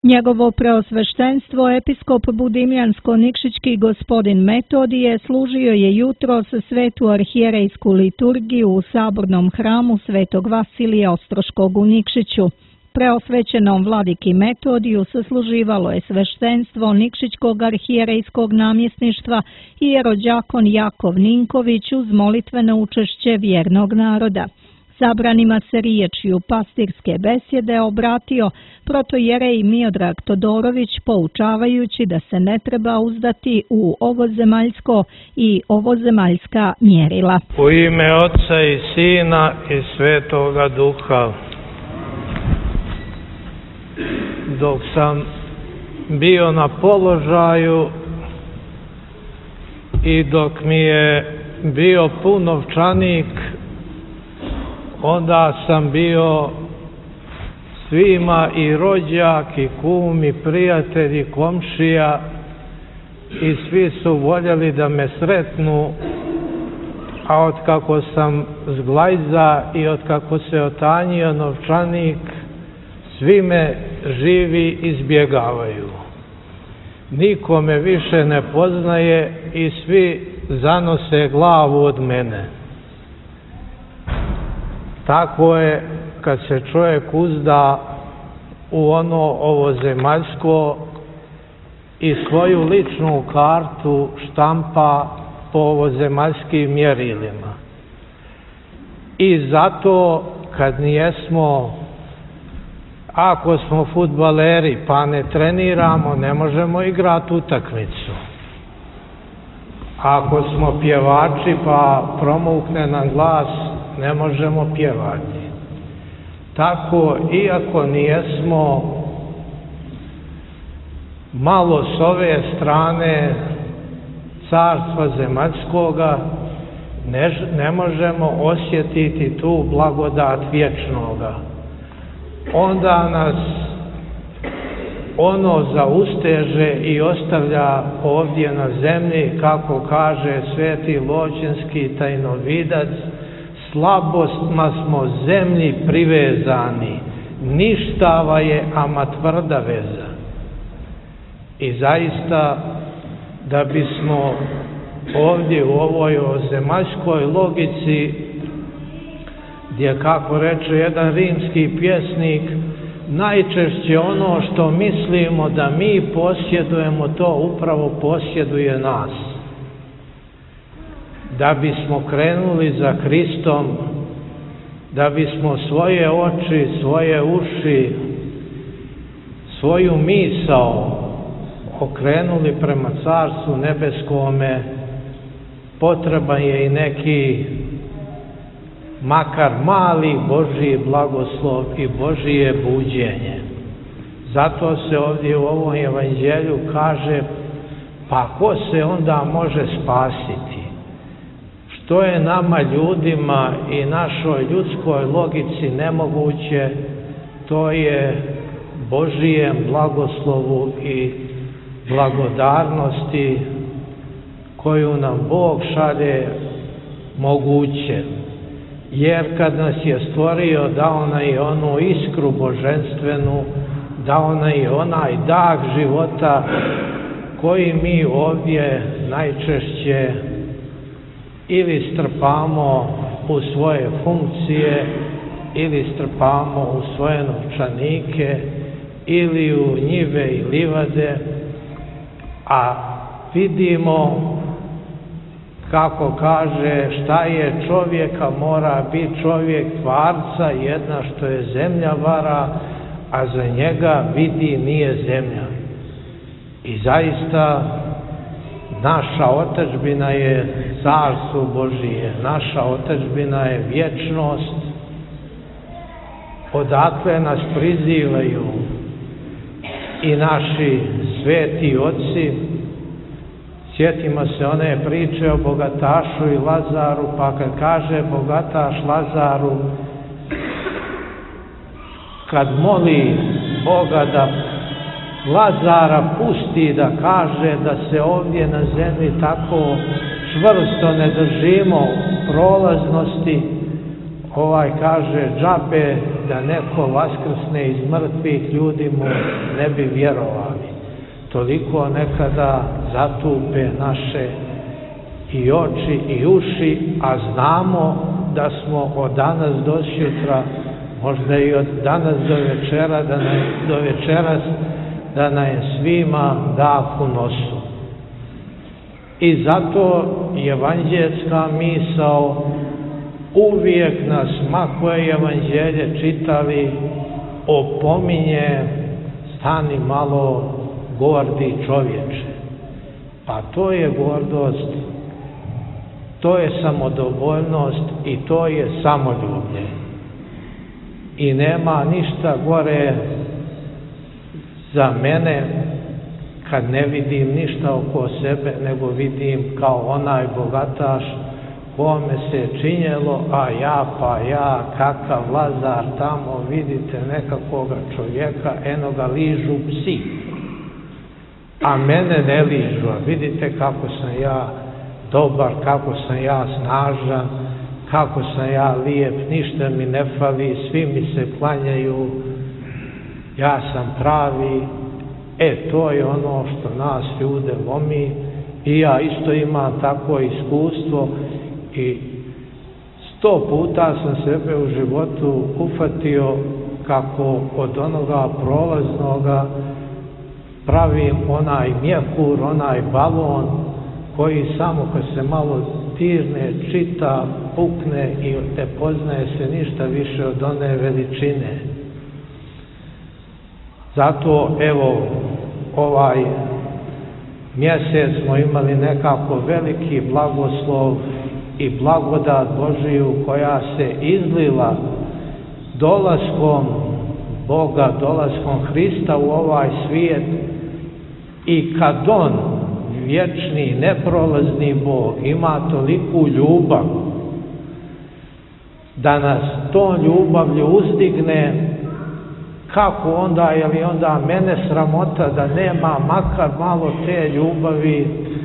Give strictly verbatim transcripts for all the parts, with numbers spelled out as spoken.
Njegovo preosveštenstvo, episkop Budimljansko-Nikšićki gospodin Metodije, služio je jutros svetu arhijerejsku liturgiju u sabornom hramu Svetog Vasilija Ostroškog u Nikšiću. Preosvećenom vladiki Metodiju sasluživalo je sveštenstvo Nikšićkog arhijerejskog namjesništva i jerođakon Jakov Ninković uz molitveno učešće vjernog naroda. Sabranima se riječju pastirske besjede obratio protojerej Miodrag Todorović, poučavajući da se ne treba uzdati u ovozemaljsko i ovozemaljska mjerila. U ime Otca i Sina i Svetoga Duha. Dok sam bio na položaju i dok mi je bio pun novčanik, onda sam bio svima i rođak i kum i prijatelj i komšija i svi su voljeli da me sretnu, a otkako sam zglajza i otkako se otanjio novčanik, svi me živi izbjegavaju. Niko me više ne poznaje i svi zanose glavu od mene. Tako je kad se čovjek uzda u ono ovozemaljsko i svoju ličnu kartu štampa po ovozemaljskim mjerilima. I zato kad nijesmo, ako smo fudbaleri pa ne treniramo, ne možemo igrati utakmicu. Ako smo pjevači pa promukne nam glas, ne možemo pjevati. Tako, iako nijesmo malo s ove strane carstva zemaljskoga, ne, ne možemo osjetiti tu blagodat vječnoga. Onda nas ono zausteže i ostavlja ovdje na zemlji, kako kaže sveti Loćinski tajnovidac, slabostima smo zemlji privezani, ništava je, ama tvrda veza. I zaista, da bismo ovdje u ovoj zemaljskoj logici, gdje, kako reče jedan rimski pjesnik, najčešće ono što mislimo da mi posjedujemo, to upravo posjeduje nas. Da bismo krenuli za Kristom, da bismo svoje oči, svoje uši, svoju misao okrenuli prema Carstvu nebeskome, potreban je i neki, makar mali Božji blagoslov i Božije buđenje. Zato se ovdje u ovom evanđelju kaže, pa ko se onda može spasiti? Što je nama ljudima i našoj ljudskoj logici nemoguće, to je Božijem blagoslovu i blagodarnosti koju nam Bog šalje moguće. Jer kad nas je stvorio, dao nam i onu iskru božanstvenu, dao nam i onaj dah života koji mi ovdje najčešće ili strpamo u svoje funkcije, ili strpamo u svoje novčanike, ili u njive i livade, a vidimo, kako kaže, šta je čovjeka, mora biti čovjek tvarca, jedna što je zemlja vara, a za njega vidi nije zemlja. I zaista naša otadžbina je Carstvo Božije, naša otadžbina je vječnost, odakle nas prizivaju i naši sveti oci. Sjetimo se one priče o bogatašu i Lazaru, pa kad kaže bogataš Lazaru, kad moli Boga da Lazara pusti, da kaže da se ovdje na zemlji tako čvrsto ne držimo prolaznosti, ovaj kaže džabe da neko vaskrsne iz mrtvih, ljudi mu ne bi vjerovali. Toliko nekada zatupe naše i oči i uši, a znamo da smo od danas do sutra, možda i od danas do večera, da nam, do večeras, da nam svima dah u nosu. I zato evanđelska misao uvijek nas, ma koje evanđelje čitali, opominje: stani malo, gordi čovječe. Pa to je gordost, to je samodovoljnost i to je samoljublje. I nema ništa gore za mene kad ne vidim ništa oko sebe, nego vidim kao onaj bogataš kome se činjelo, a ja pa ja, kakav Lazar, tamo vidite nekakvoga čovjeka, eno ga ližu psi, a mene ne ližu, a vidite kako sam ja dobar, kako sam ja snažan, kako sam ja lijep, ništa mi ne fali, svi mi se klanjaju, ja sam pravi. E, to je ono što nas ljude lomi i ja isto imam takvo iskustvo i sto puta sam sebe u životu ufatio kako od onoga prolaznoga pravim onaj mjekur, onaj balon koji samo kad se malo dirne, čita, pukne i ne poznaje se ništa više od one veličine. Zato, evo, ovaj mjesec smo imali nekako veliki blagoslov i blagodat Božiju koja se izlila dolaskom Boga, dolaskom Hrista u ovaj svijet. I kad On, vječni, neprolazni Bog, ima toliku ljubav da nas tom ljubavlju uzdigne, kako onda, je li onda mene sramota da nema makar malo te ljubavi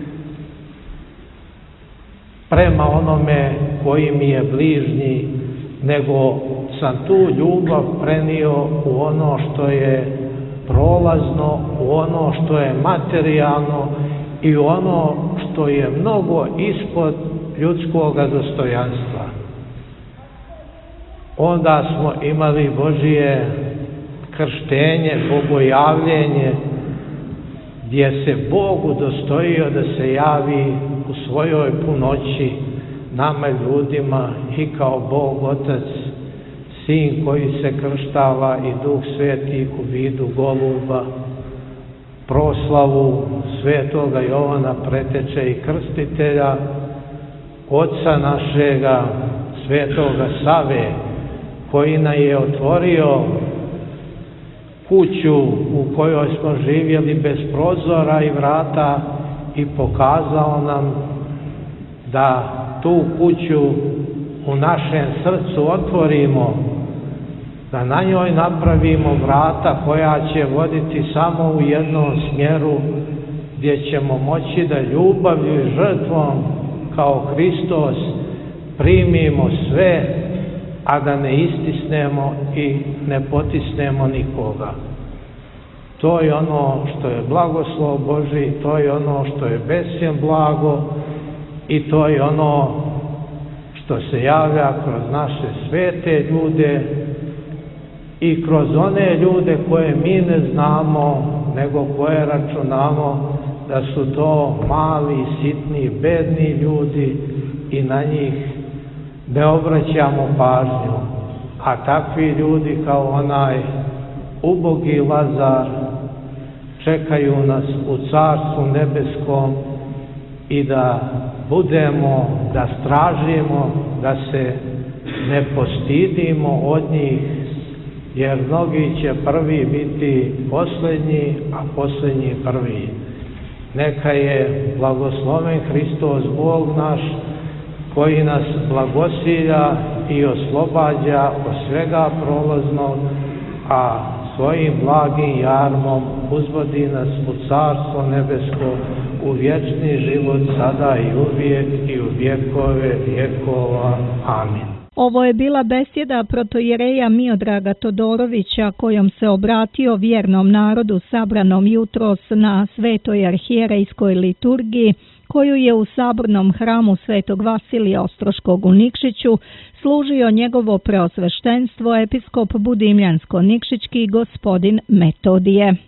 prema onome koji mi je bližnji, nego sam tu ljubav prenio u ono što je prolazno, u ono što je materijalno i u ono što je mnogo ispod ljudskog dostojanstva. Onda smo imali Božije krštenje, bogojavljenje, gdje se Bog udostojio da se javi u svojoj punoći nama ljudima i kao Bog Otac, Sin koji se krštava i Duh Sveti u vidu goluba, proslavu svetoga Jovana Preteče i Krstitelja, Oca našega, svetoga Save, koji nam je otvorio kuću u kojoj smo živjeli bez prozora i vrata i pokazao nam da tu kuću u našem srcu otvorimo, da na njoj napravimo vrata koja će voditi samo u jednom smjeru, gdje ćemo moći da ljubavlju i žrtvom kao Hristos primimo sve, a da ne istisnemo i ne potisnemo nikoga. To je ono što je blagoslov Božji, to je ono što je besjen blago i to je ono što se javlja kroz naše svete ljude i kroz one ljude koje mi ne znamo, nego koje računamo da su to mali, sitni, bedni ljudi i na njih ne obraćamo pažnju. A takvi ljudi kao onaj ubogi Lazar čekaju nas u Carstvu nebeskom i da budemo, da stražimo, da se ne postidimo od njih, jer mnogi će prvi biti posljednji, a posljednji prvi. Neka je blagosloven Hristos Bog naš, koji nas blagosilja i oslobađa od svega prolaznog, a svojim blagim jarmom uzvodi nas u Carstvo nebesko, u vječni život sada i uvijek i u vjekove vjekova. Amin. Ovo je bila besjeda protojereja Miodraga Todorovića kojom se obratio vjernom narodu sabranom jutros na svetoj arhijerejskoj liturgiji koju je u sabornom hramu Svetog Vasilija Ostroškog u Nikšiću služio njegovo preosveštenstvo episkop Budimljansko-Nikšićki gospodin Metodije.